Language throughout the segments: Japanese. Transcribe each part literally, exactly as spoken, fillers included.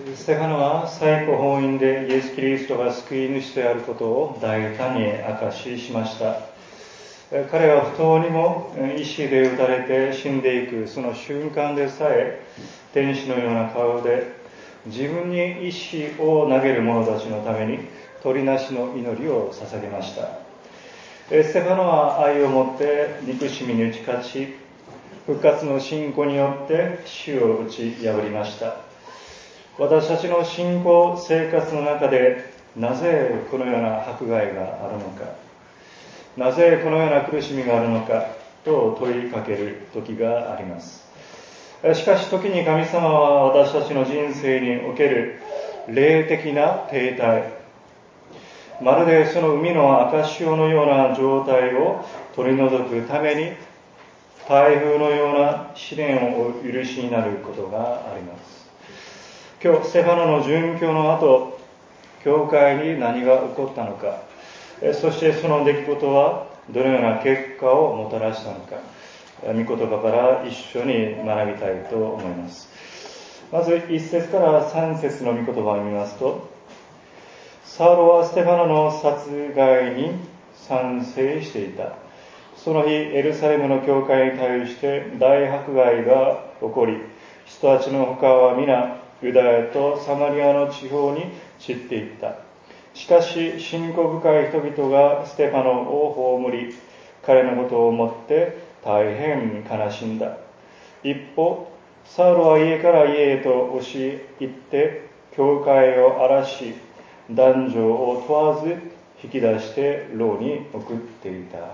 ステファノは最古法院でイエス・キリストが救い主であることを大胆に証ししました。彼は不当にも石で撃たれて死んでいくその瞬間でさえ、天使のような顔で自分に石を投げる者たちのために取りなしの祈りを捧げました。ステファノは愛をもって憎しみに打ち勝ち、復活の信仰によって死を打ち破りました。私たちの信仰生活の中でなぜこのような迫害があるのか、なぜこのような苦しみがあるのかと問いかける時があります。しかし時に神様は私たちの人生における霊的な停滞、まるでその海の赤潮のような状態を取り除くために台風のような試練をお許しになることがあります。今日ステファノの殉教の後、教会に何が起こったのか、そしてその出来事はどのような結果をもたらしたのか、御言葉から一緒に学びたいと思います。まずいっ節からさん節の御言葉を見ますと、サウロはステファノの殺害に賛成していた。その日エルサレムの教会に対して大迫害が起こり、人たちの他は皆ユダヤとサマリアの地方に散っていった。しかし信仰深い人々がステファノを葬り、彼のことを思って大変悲しんだ。一方サウロは家から家へと押し入って教会を荒らし、男女を問わず引き出して牢に送っていた。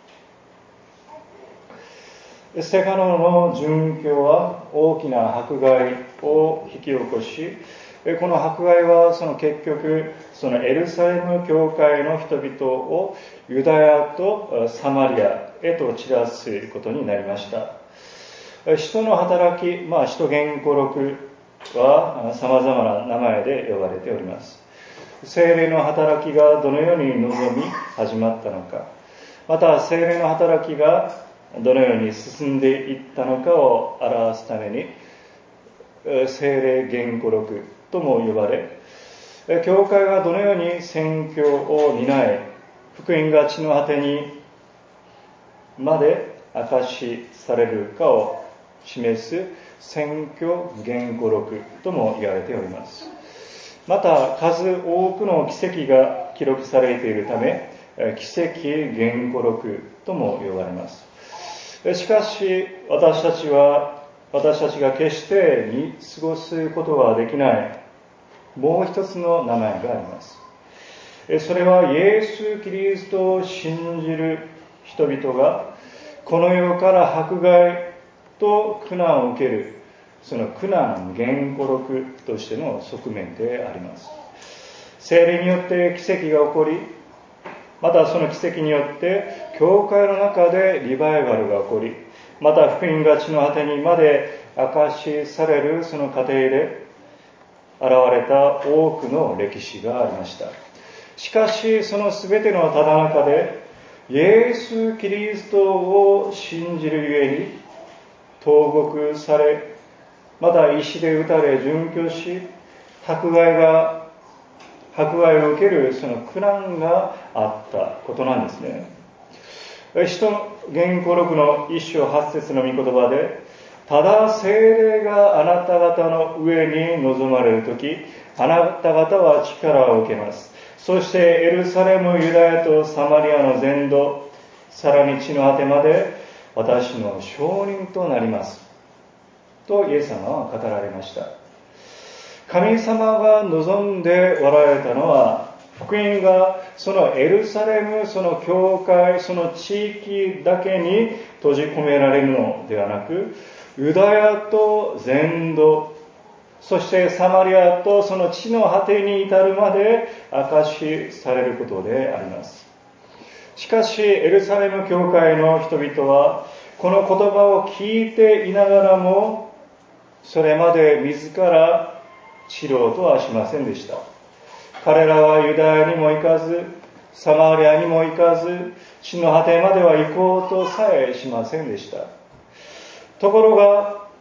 ステファノの殉教は大きな迫害を引き起こし、この迫害はその結局そのエルサレム教会の人々をユダヤとサマリアへと散らすことになりました。使徒の働き、まあ使徒言語録は様々な名前で呼ばれております。聖霊の働きがどのように望み始まったのか、また聖霊の働きがどのように進んでいったのかを表すために聖霊言語録とも呼ばれ、教会がどのように宣教を担い、福音が地の果てにまで明かしされるかを示す宣教言語録とも言われております。また数多くの奇跡が記録されているため、奇跡言語録とも呼ばれます。しかし私たちは私たちが決して見過ごすことはできないもう一つの名前があります。それはイエス・キリストを信じる人々がこの世から迫害と苦難を受ける、その苦難言語録としての側面であります。聖霊によって奇跡が起こり、またその奇跡によって教会の中でリバイバルが起こり、また福音が地の果てにまで明かしされるその過程で現れた多くの歴史がありました。しかしその全てのただ中でイエス・キリストを信じるゆえに投獄され、また石で撃たれ殉教し、迫害が迫害を受けるその苦難があったことなんですね。使徒言語録の一章八節の御言葉で、ただ聖霊があなた方の上に臨まれるとき、あなた方は力を受けます。そしてエルサレム、ユダヤとサマリアの全土、さらに地の果てまで私の証人となりますとイエス様は語られました。神様が望んでおられたのは、福音がそのエルサレム、その教会、その地域だけに閉じ込められるのではなく、ユダヤと全土、そしてサマリアとその地の果てに至るまで明かしされることであります。しかしエルサレム教会の人々はこの言葉を聞いていながらも、それまで自ら知ろうとはしませんでした。彼らはユダヤにも行かず、サマリアにも行かず、地の果てまでは行こうとさえしませんでした。ところが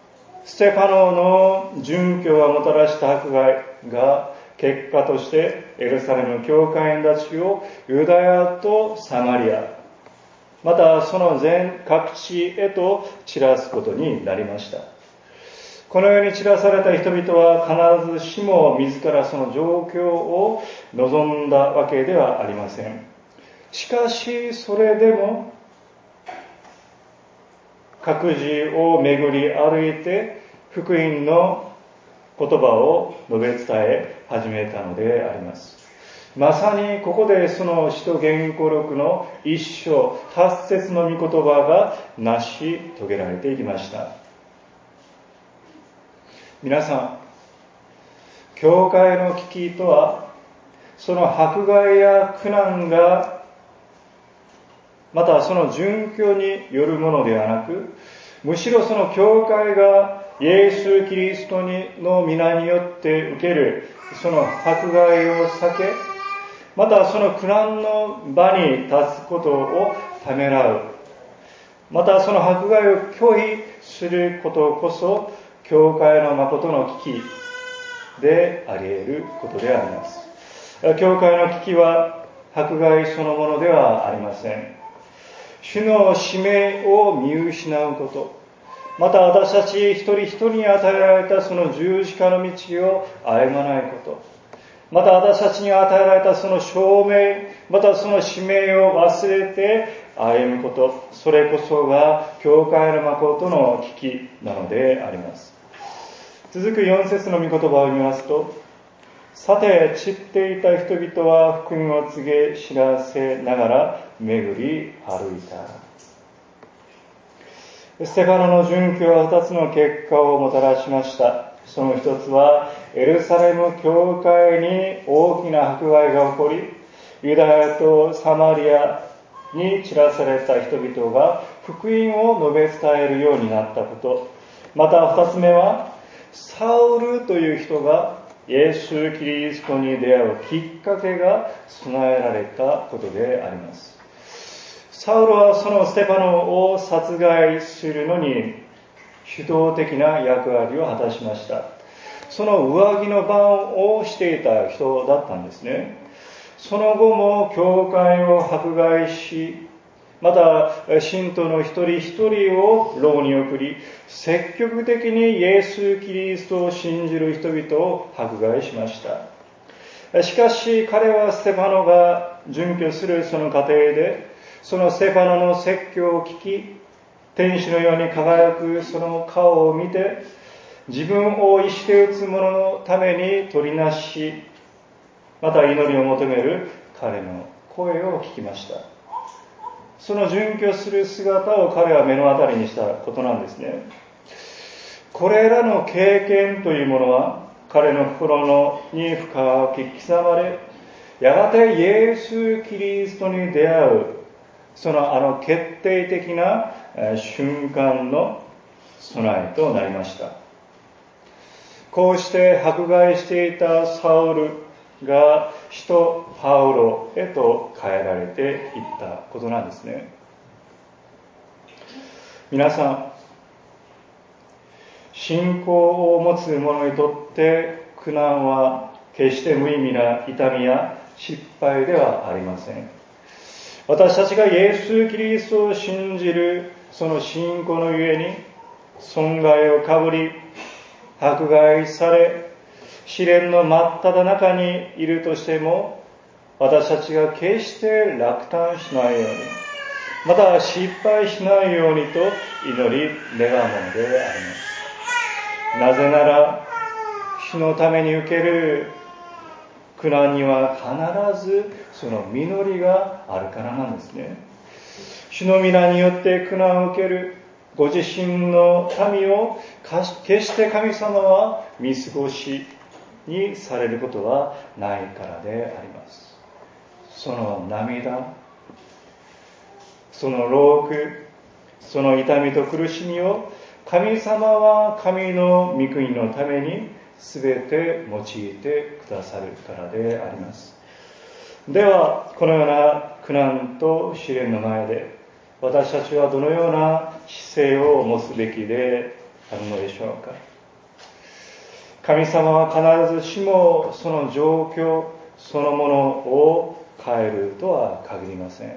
ステファノの殉教がもたらした迫害が結果としてエルサレム教会員たちをユダヤとサマリア、またその全各地へと散らすことになりました。このように散らされた人々は必ずしも自らその状況を望んだわけではありません。しかしそれでも各自を巡り歩いて福音の言葉を述べ伝え始めたのであります。まさにここでその使徒言語録の一章八節の御言葉が成し遂げられていきました。皆さん、教会の危機とはその迫害や苦難がまたその殉教によるものではなく、むしろその教会がイエス・キリストにの皆によって受けるその迫害を避け、またその苦難の場に立つことをためらう、またその迫害を拒否することこそ教会の誠の危機であり得ることであります。教会の危機は迫害そのものではありません。主の使命を見失うこと、また私たち一人一人に与えられたその十字架の道を歩まないこと、また私たちに与えられたその証明、またその使命を忘れて歩むこと、それこそが教会の誠の危機なのであります。続くよん節の御言葉を見ますと、さて散っていた人々は福音を告げ知らせながら巡り歩いた。ステファノの殉教は二つの結果をもたらしました。その一つはエルサレム教会に大きな迫害が起こり、ユダヤとサマリアに散らされた人々が福音を述べ伝えるようになったこと。また二つ目はサウルという人がイエス・キリストに出会うきっかけが備えられたことであります。サウルはそのステファノを殺害するのに主導的な役割を果たしました。その上着の番をしていた人だったんですね。その後も教会を迫害し、また信徒の一人一人を牢に送り、積極的にイエス・キリストを信じる人々を迫害しました。しかし彼はステファノが殉教するその過程で、そのステファノの説教を聞き、天使のように輝くその顔を見て、自分を意して打つ者のために取りなし、また祈りを求める彼の声を聞きました。その殉教する姿を彼は目の当たりにしたことなんですね。これらの経験というものは彼の心に深く刻まれ、やがてイエス・キリストに出会うそのあの決定的な瞬間の備えとなりました。こうして迫害していたサウルが使徒パウロへと変えられていったことなんですね。皆さん、信仰を持つ者にとって苦難は決して無意味な痛みや失敗ではありません。私たちがイエス・キリストを信じるその信仰のゆえに損害をかぶり、迫害され、試練の真っ只中にいるとしても、私たちが決して落胆しないように、また失敗しないようにと祈り願うものであります。なぜなら、主のために受ける苦難には必ずその実りがあるからなんですね。主の皆によって苦難を受けるご自身の民を決して神様は見過ごしにされることはないからであります。その涙、その労苦、その痛みと苦しみを神様は神の御国のためにすべて用いてくださるからであります。では、このような苦難と試練の前で私たちはどのような姿勢を持つべきであるのでしょうか。神様は必ずしもその状況そのものを変えるとは限りません。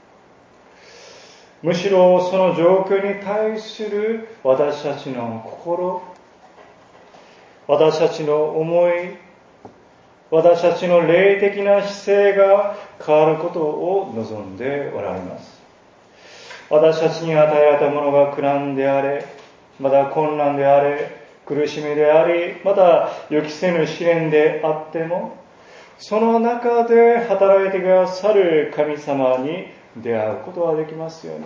むしろその状況に対する私たちの心、私たちの思い、私たちの霊的な姿勢が変わることを望んでおられます。私たちに与えられたものが苦難であれ、また困難であれ、苦しみであり、また予期せぬ試練であっても、その中で働いてくださる神様に出会うことができますように。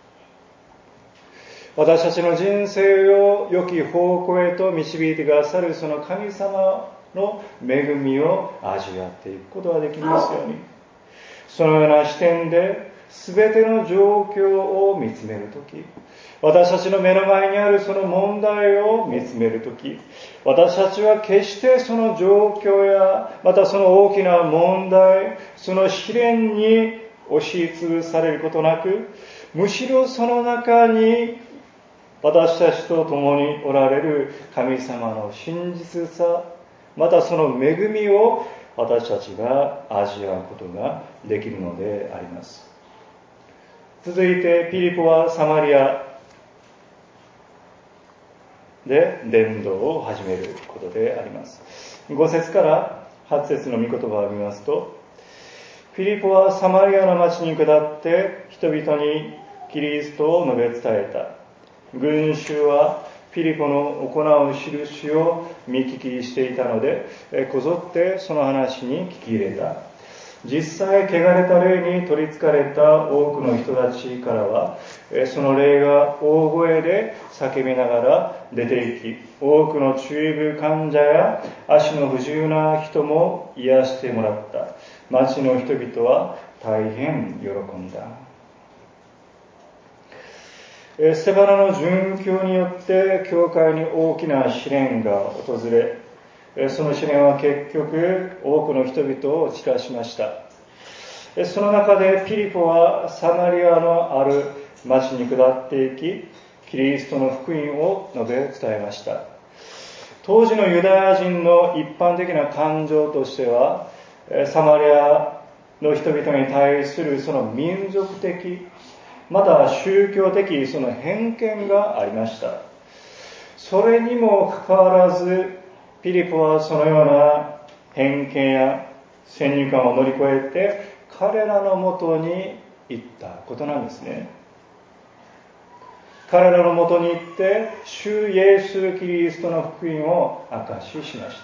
私たちの人生を良き方向へと導いてくださるその神様の恵みを味わっていくことができますように。そのような視点で全ての状況を見つめるとき、私たちの目の前にあるその問題を見つめるとき、私たちは決してその状況やまたその大きな問題、その試練に押しつぶされることなく、むしろその中に私たちと共におられる神様の真実さ、またその恵みを私たちが味わうことができるのであります。続いてピリポはサマリアで伝道を始めることであります。ご節からはち節の御言葉を見ますと、ピリポはサマリアの町に下って人々にキリストを述べ伝えた。群衆はピリポの行う印を見聞きしていたので、こぞってその話に聞き入れた。実際、汚れた霊に取り憑かれた多くの人たちからは、その霊が大声で叫びながら出て行き、多くの中部患者や足の不自由な人も癒してもらった。町の人々は大変喜んだ。ステファナの殉教によって教会に大きな試練が訪れ、その試練は結局多くの人々を散らしました。その中でピリポはサマリアのある町に下っていき、キリストの福音を述べ伝えました。当時のユダヤ人の一般的な感情としては、サマリアの人々に対するその民族的、また宗教的その偏見がありました。それにもかかわらず、ピリポはそのような偏見や先入観を乗り越えて、彼らのもとに行ったことなんですね。彼らのもとに行って、主イエス・キリストの福音を証ししました。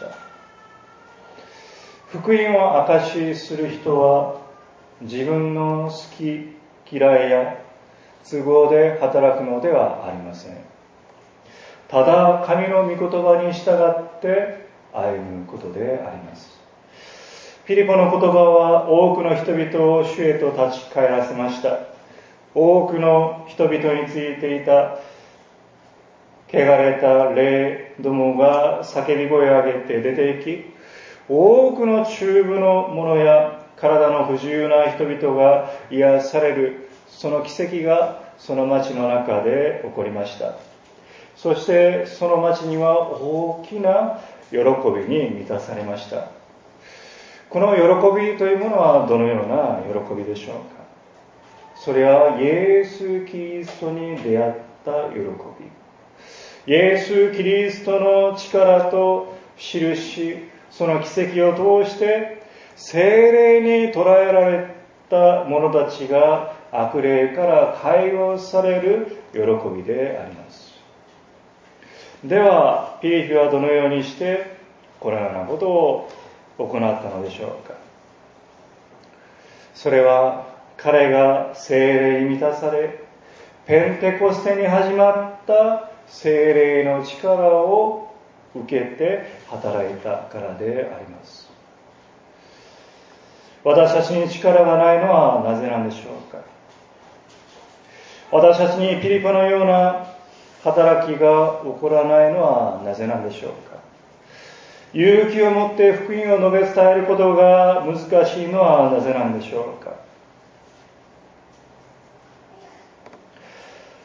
福音を証しする人は、自分の好き嫌いや都合で働くのではありません。ただ神の御言葉に従って歩むことであります。ピリポの言葉は多くの人々を主へと立ち返らせました。多くの人々についていた汚れた霊どもが叫び声を上げて出て行き、多くの中部の者や体の不自由な人々が癒される、その奇跡がその町の中で起こりました。そしてその町には大きな喜びに満たされました。この喜びというものはどのような喜びでしょうか。それはイエス・キリストに出会った喜び。イエス・キリストの力と印、その奇跡を通して聖霊に捉えられた者たちが悪霊から解放される喜びであります。では、ピリピはどのようにしてこのようなことを行ったのでしょうか。それは彼が聖霊に満たされ、ペンテコステに始まった聖霊の力を受けて働いたからであります。私たちに力がないのはなぜなんでしょうか。私たちにピリポのような働きが起こらないのはなぜなんでしょうか。勇気を持って福音を述べ伝えることが難しいのはなぜなんでしょうか。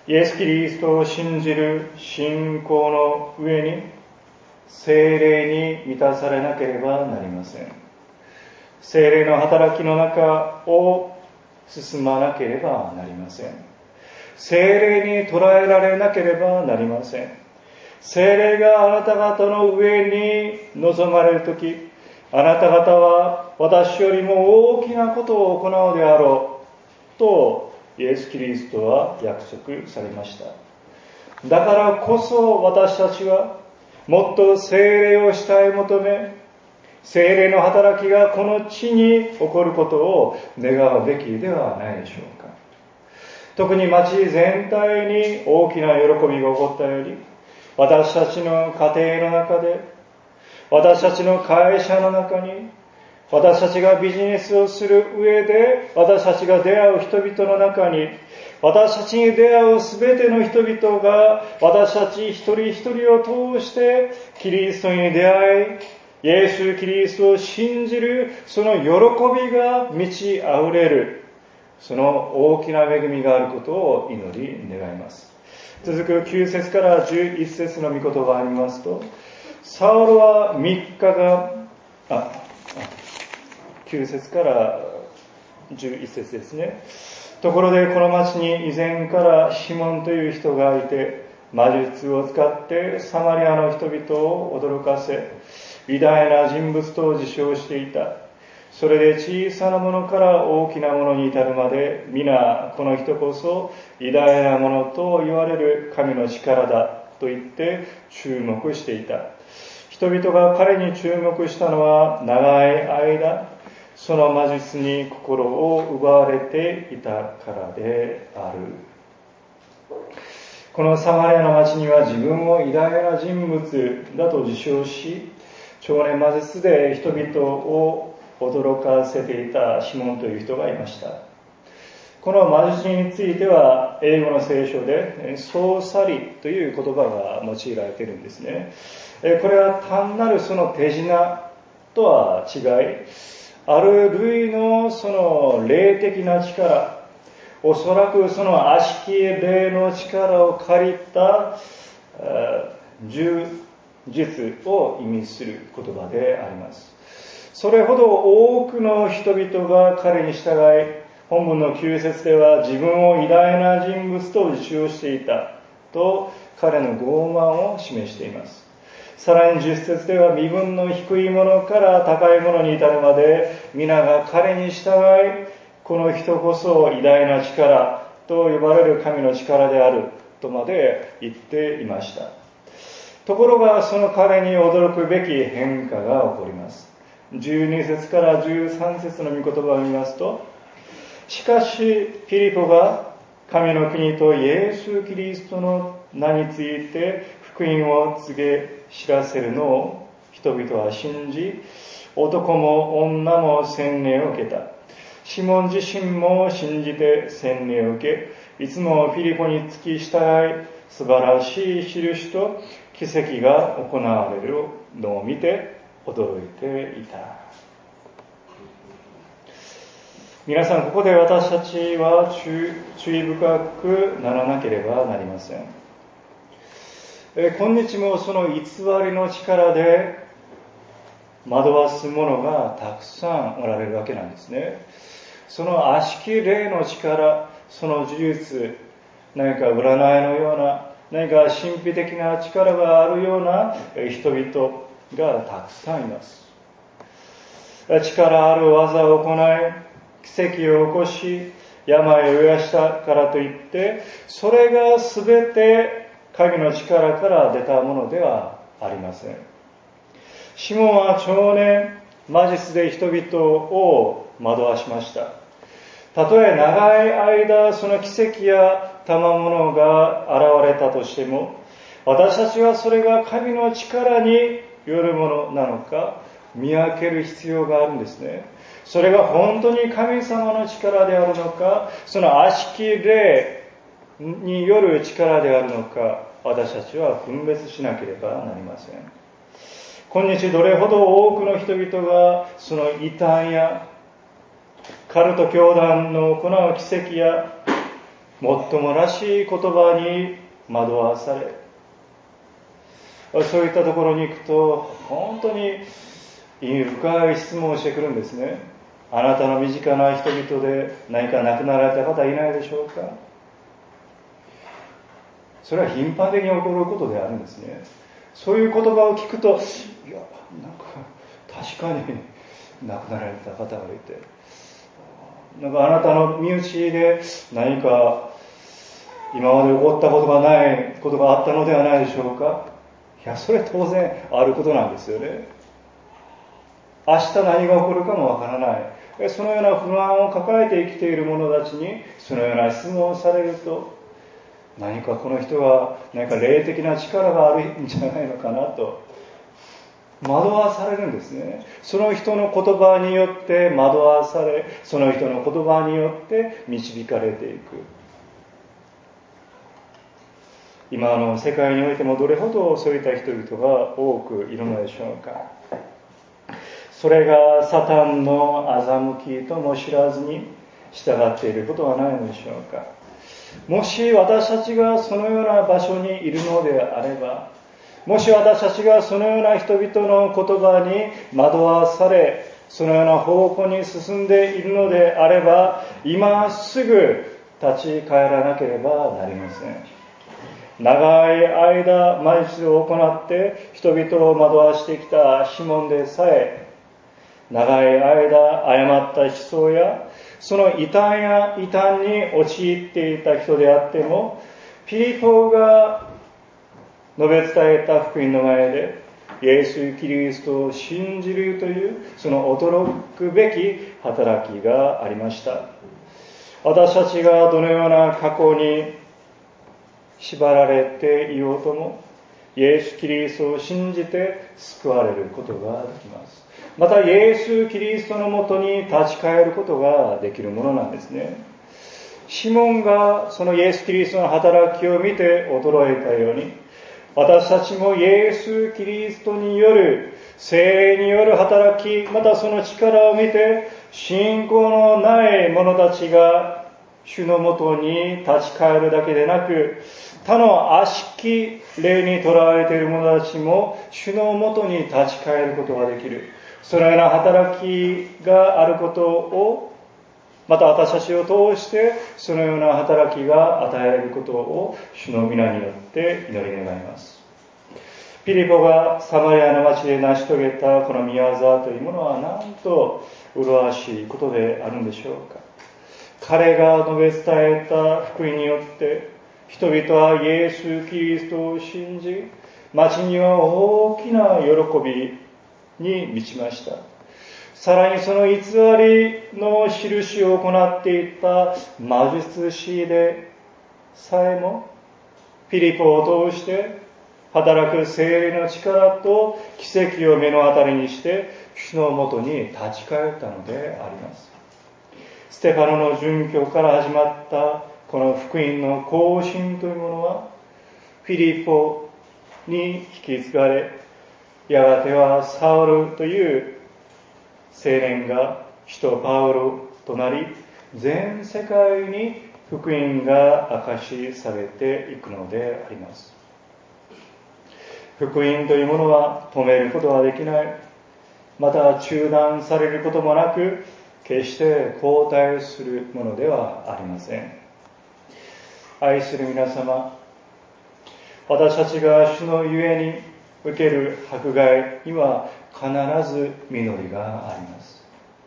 イエス・キリストを信じる信仰の上に聖霊に満たされなければなりません。聖霊の働きの中を進まなければなりません。聖霊に捉えられなければなりません。聖霊があなた方の上に臨まれるとき、あなた方は私よりも大きなことを行うであろうとイエス・キリストは約束されました。だからこそ私たちはもっと聖霊を主体求め、聖霊の働きがこの地に起こることを願うべきではないでしょうか。特に町全体に大きな喜びが起こったように、私たちの家庭の中で、私たちの会社の中に、私たちがビジネスをする上で、私たちが出会う人々の中に、私たちに出会うすべての人々が、私たち一人一人を通して、キリストに出会い、イエス・キリストを信じる、その喜びが満ち溢れる、その大きな恵みがあることを祈り願います。続くきゅう節からじゅういち節の御言葉を見ますと、サウロはみっかが、あ、きゅう節からじゅういち節ですね。ところでこの町に以前からシモンという人がいて、魔術を使ってサマリアの人々を驚かせ、偉大な人物と自称していた。それで小さなものから大きなものに至るまで、皆この人こそ偉大なものと言われる神の力だと言って注目していた。人々が彼に注目したのは長い間、その魔術に心を奪われていたからである。このサマリアの町には自分を偉大な人物だと自称し、少年魔術で人々を驚かせていたシモンという人がいました。この魔術については英語の聖書でソーサリという言葉が用いられているんですね。これは単なるその手品とは違い、ある類のその霊的な力、おそらくその悪しき霊の力を借りた呪術を意味する言葉であります。それほど多くの人々が彼に従い、本文のきゅう節では自分を偉大な人物と自称していたと彼の傲慢を示しています。さらにじゅっ節では身分の低いものから高いものに至るまで皆が彼に従い、この人こそ偉大な力と呼ばれる神の力であるとまで言っていました。ところがその彼に驚くべき変化が起こります。じゅうに節からじゅうさん節の御言葉を見ますと、しかしピリポが神の国とイエス・キリストの名について福音を告げ知らせるのを人々は信じ、男も女も洗礼を受けた。シモン自身も信じて洗礼を受け、いつもピリポに付き従い、素晴らしい印と奇跡が行われるのを見て驚いていた。皆さん、ここで私たちは注意深くならなければなりません。え今日もその偽りの力で惑わす者がたくさんおられるわけなんですね。その悪しき霊の力、その呪術、何か占いのような、何か神秘的な力があるような人々がたくさんいます。力ある技を行い、奇跡を起こし、病を癒したからといって、それが全て神の力から出たものではありません。シモンは長年、魔術で人々を惑わしました。たとえ長い間、その奇跡や賜物が現れたとしても、私たちはそれが神の力によるものなのか、見分ける必要があるんですね。それが本当に神様の力であるのか、その悪しき霊による力であるのか、私たちは分別しなければなりません。今日どれほど多くの人々がその異端やカルト教団の行う奇跡やもっともらしい言葉に惑わされ、そういったところに行くと本当に意味深い質問をしてくるんですね。あなたの身近な人々で何か亡くなられた方いないでしょうか。それは頻繁的に起こることであるんですね。そういう言葉を聞くと、いや、なんか確かに亡くなられた方がいて、なんかあなたの身内で何か今まで起こったことがないことがあったのではないでしょうか。いや、それは当然あることなんですよね。明日何が起こるかもわからない。そのような不安を抱えて生きている者たちにそのような質問をされると、何かこの人は何か霊的な力があるんじゃないのかなと惑わされるんですね。その人の言葉によって惑わされ、その人の言葉によって導かれていく。今の世界においてもどれほどそういった人々が多くいるのでしょうか。それがサタンの欺きとも知らずに従っていることはないのでしょうか。もし私たちがそのような場所にいるのであれば、もし私たちがそのような人々の言葉に惑わされ、そのような方向に進んでいるのであれば、今すぐ立ち返らなければなりません。長い間毎日を行って人々を惑わしてきたシモンでさえ、長い間誤った思想やその異端や異端に陥っていた人であっても、ピリポが述べ伝えた福音の前でイエス・キリストを信じるというその驚くべき働きがありました。私たちがどのような過去に縛られていようとも、イエス・キリストを信じて救われることができます。またイエス・キリストのもとに立ち返ることができるものなんですね。シモンがそのイエス・キリストの働きを見て驚いたように、私たちもイエス・キリストによる聖霊による働き、またその力を見て信仰のない者たちが主のもとに立ち返るだけでなく、他の悪しき霊にとらわれている者たちも主のもとに立ち返ることができる。そのような働きがあることを、また私たちを通してそのような働きが与えられることを主の皆によって祈り願います。ピリポがサマリアの町で成し遂げたこの御業というものはなんと麗しいことであるんでしょうか。彼が述べ伝えた福音によって人々はイエス・キリストを信じ、町には大きな喜びに満ちました。さらにその偽りの印を行っていた魔術師でさえもピリポを通して働く聖霊の力と奇跡を目の当たりにして主のもとに立ち返ったのであります。ステファノの殉教から始まったこの福音の行進というものはフィリポに引き継がれ、やがてはサウルという青年が使徒パウロとなり、全世界に福音が明かしされていくのであります。福音というものは止めることはできない、また中断されることもなく、決して後退するものではありません。愛する皆様、私たちが主のゆえに受ける迫害には必ず実りがあります。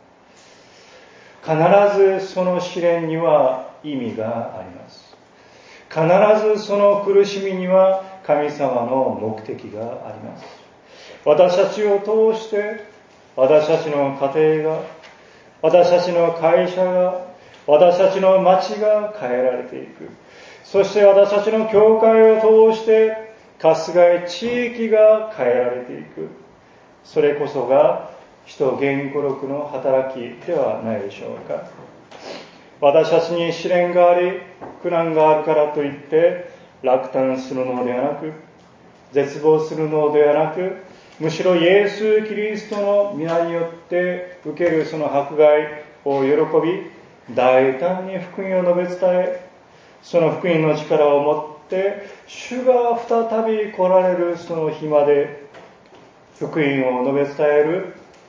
必ずその試練には意味があります。必ずその苦しみには神様の目的があります。私たちを通して私たちの家庭が、私たちの会社が、私たちの町が変えられていく。そして私たちの教会を通して春日井地域が変えられていく。それこそが使徒言語録の働きではないでしょうか。私たちに試練があり苦難があるからといって落胆するのではなく、絶望するのではなく、むしろイエス・キリストの皆によって受けるその迫害を喜び、大胆に福音を述べ伝え、 その福音の力を持って主が再び来られるその日まで福音を述べ伝える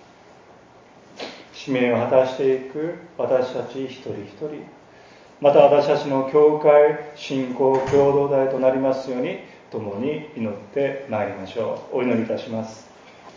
使命を果たしていく私たち一人一人、また私たちの教会信仰共同体となりますように共に祈ってまいりましょう。お祈りいたします。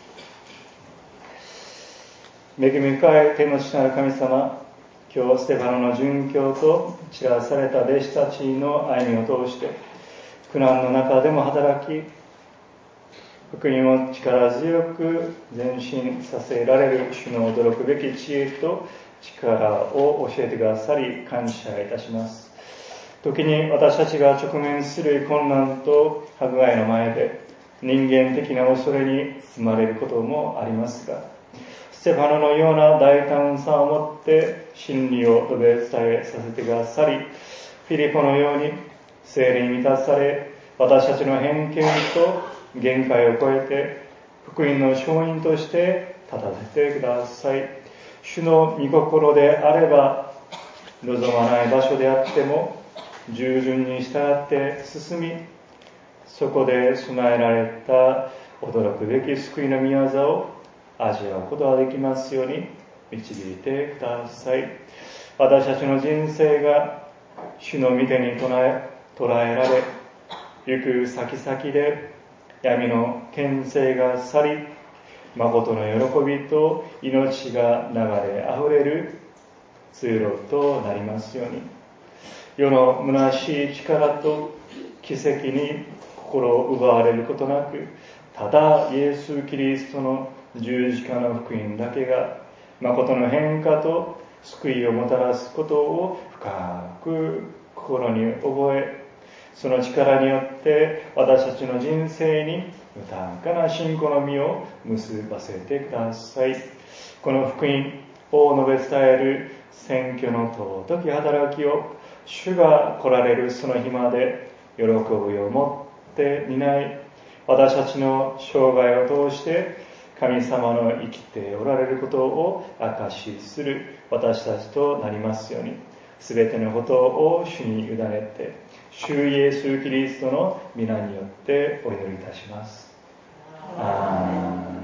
恵み深い天の父なる神様、今日ステファノの殉教と散らされた弟子たちの歩みを通して苦難の中でも働き、福音を力強く前進させられる主の驚くべき知恵と力を教えてくださり感謝いたします。時に私たちが直面する困難と迫害の前で人間的な恐れに包まれることもありますが、ステファノのような大胆さを持って真理を述べ伝えさせてくださり、フィリポのように聖霊に満たされ、私たちの偏見と限界を超えて福音の証人として立たせてください。主の御心であれば、望まない場所であっても従順に従って進み、そこで備えられた驚くべき救いの御業を味わうことができますように導いてください。私たちの人生が主の御手に捉え、捉えられ、行く先々で闇の権勢が去り、誠の喜びと命が流れあふれる通路となりますように、世の虚しい力と奇跡に心を奪われることなく、ただイエス・キリストの十字架の福音だけが誠の変化と救いをもたらすことを深く心に覚え、その力によって私たちの人生に豊かな信仰の実を結ばせてください。この福音を述べ伝える選挙の尊き働きを主が来られるその日まで喜びを持って担い、私たちの生涯を通して神様の生きておられることを証しする私たちとなりますように、すべてのことを主に委ねて、主イエス・キリストの皆によってお祈りいたします。アーメン。